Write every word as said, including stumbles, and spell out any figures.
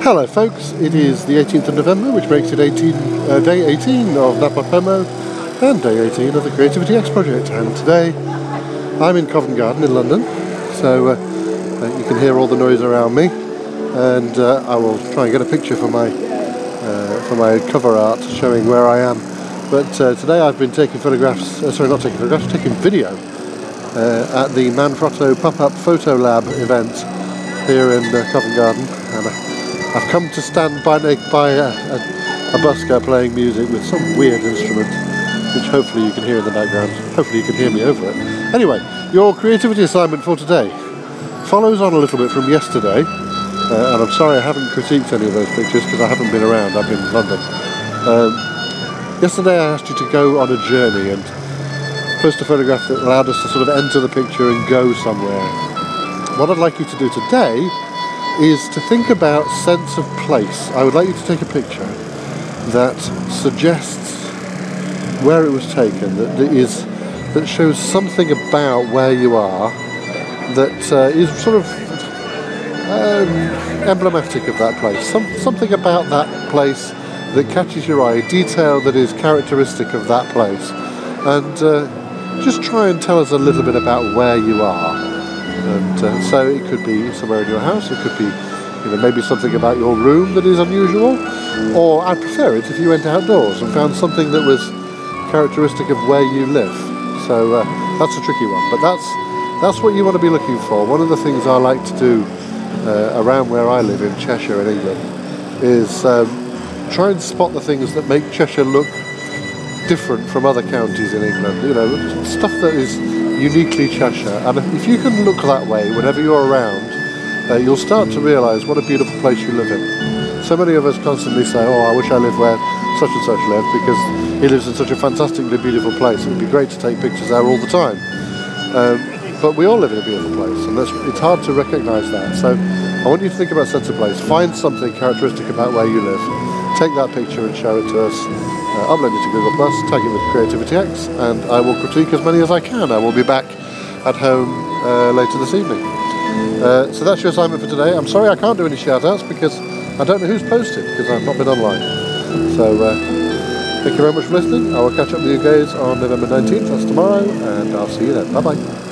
Hello folks, it is the eighteenth of November, which makes it eighteen, uh, day eighteen of NaPoWo and day eighteen of the Creativity X project. And today I'm in Covent Garden in London, so uh, uh, you can hear all the noise around me, and uh, I will try and get a picture for my uh, for my cover art showing where I am. But uh, today I've been taking photographs, uh, sorry not taking photographs, taking video uh, at the Manfrotto Pop-Up Photo Lab event here in uh, Covent Garden. And, uh, I've come to stand by, by a, a, a busker playing music with some weird instrument, which hopefully you can hear in the background. Hopefully you can hear me over it. Anyway, your creativity assignment for today follows on a little bit from yesterday, uh, and I'm sorry I haven't critiqued any of those pictures because I haven't been around, I've been in London. Um, yesterday I asked you to go on a journey and post a photograph that allowed us to sort of enter the picture and go somewhere. What I'd like you to do today is to think about sense of place. I would like you to take a picture that suggests where it was taken, that, that is that shows something about where you are that uh, is sort of um, emblematic of that place. Some, something about that place that catches your eye, detail that is characteristic of that place, and uh, just try and tell us a little bit about where you are. And uh, so it could be somewhere in your house, it could be, you know, maybe something about your room that is unusual, or I'd prefer it if you went outdoors and found something that was characteristic of where you live. So uh, that's a tricky one, but that's that's what you want to be looking for. One of the things I like to do uh, around where I live in Cheshire in England is um, try and spot the things that make Cheshire look different from other counties in England. You know, stuff that is uniquely Cheshire, and if you can look that way whenever you're around, uh, you'll start to realise what a beautiful place you live in. So many of us constantly say, oh, I wish I lived where such and such lived because he lives in such a fantastically beautiful place. It would be great to take pictures there all the time. Um, but we all live in a beautiful place, and that's, it's hard to recognise that. So I want you to think about sense of place. Find something characteristic about where you live. Take that picture and show it to us. Uh, upload it to Google Plus, tag it with Creativity X, and I will critique as many as I can. I will be back at home uh, later this evening. Uh, so that's your assignment for today. I'm sorry I can't do any shout-outs because I don't know who's posted because I've not been online. So uh, thank you very much for listening. I will catch up with you guys on November nineteenth, that's tomorrow, and I'll see you then. Bye-bye.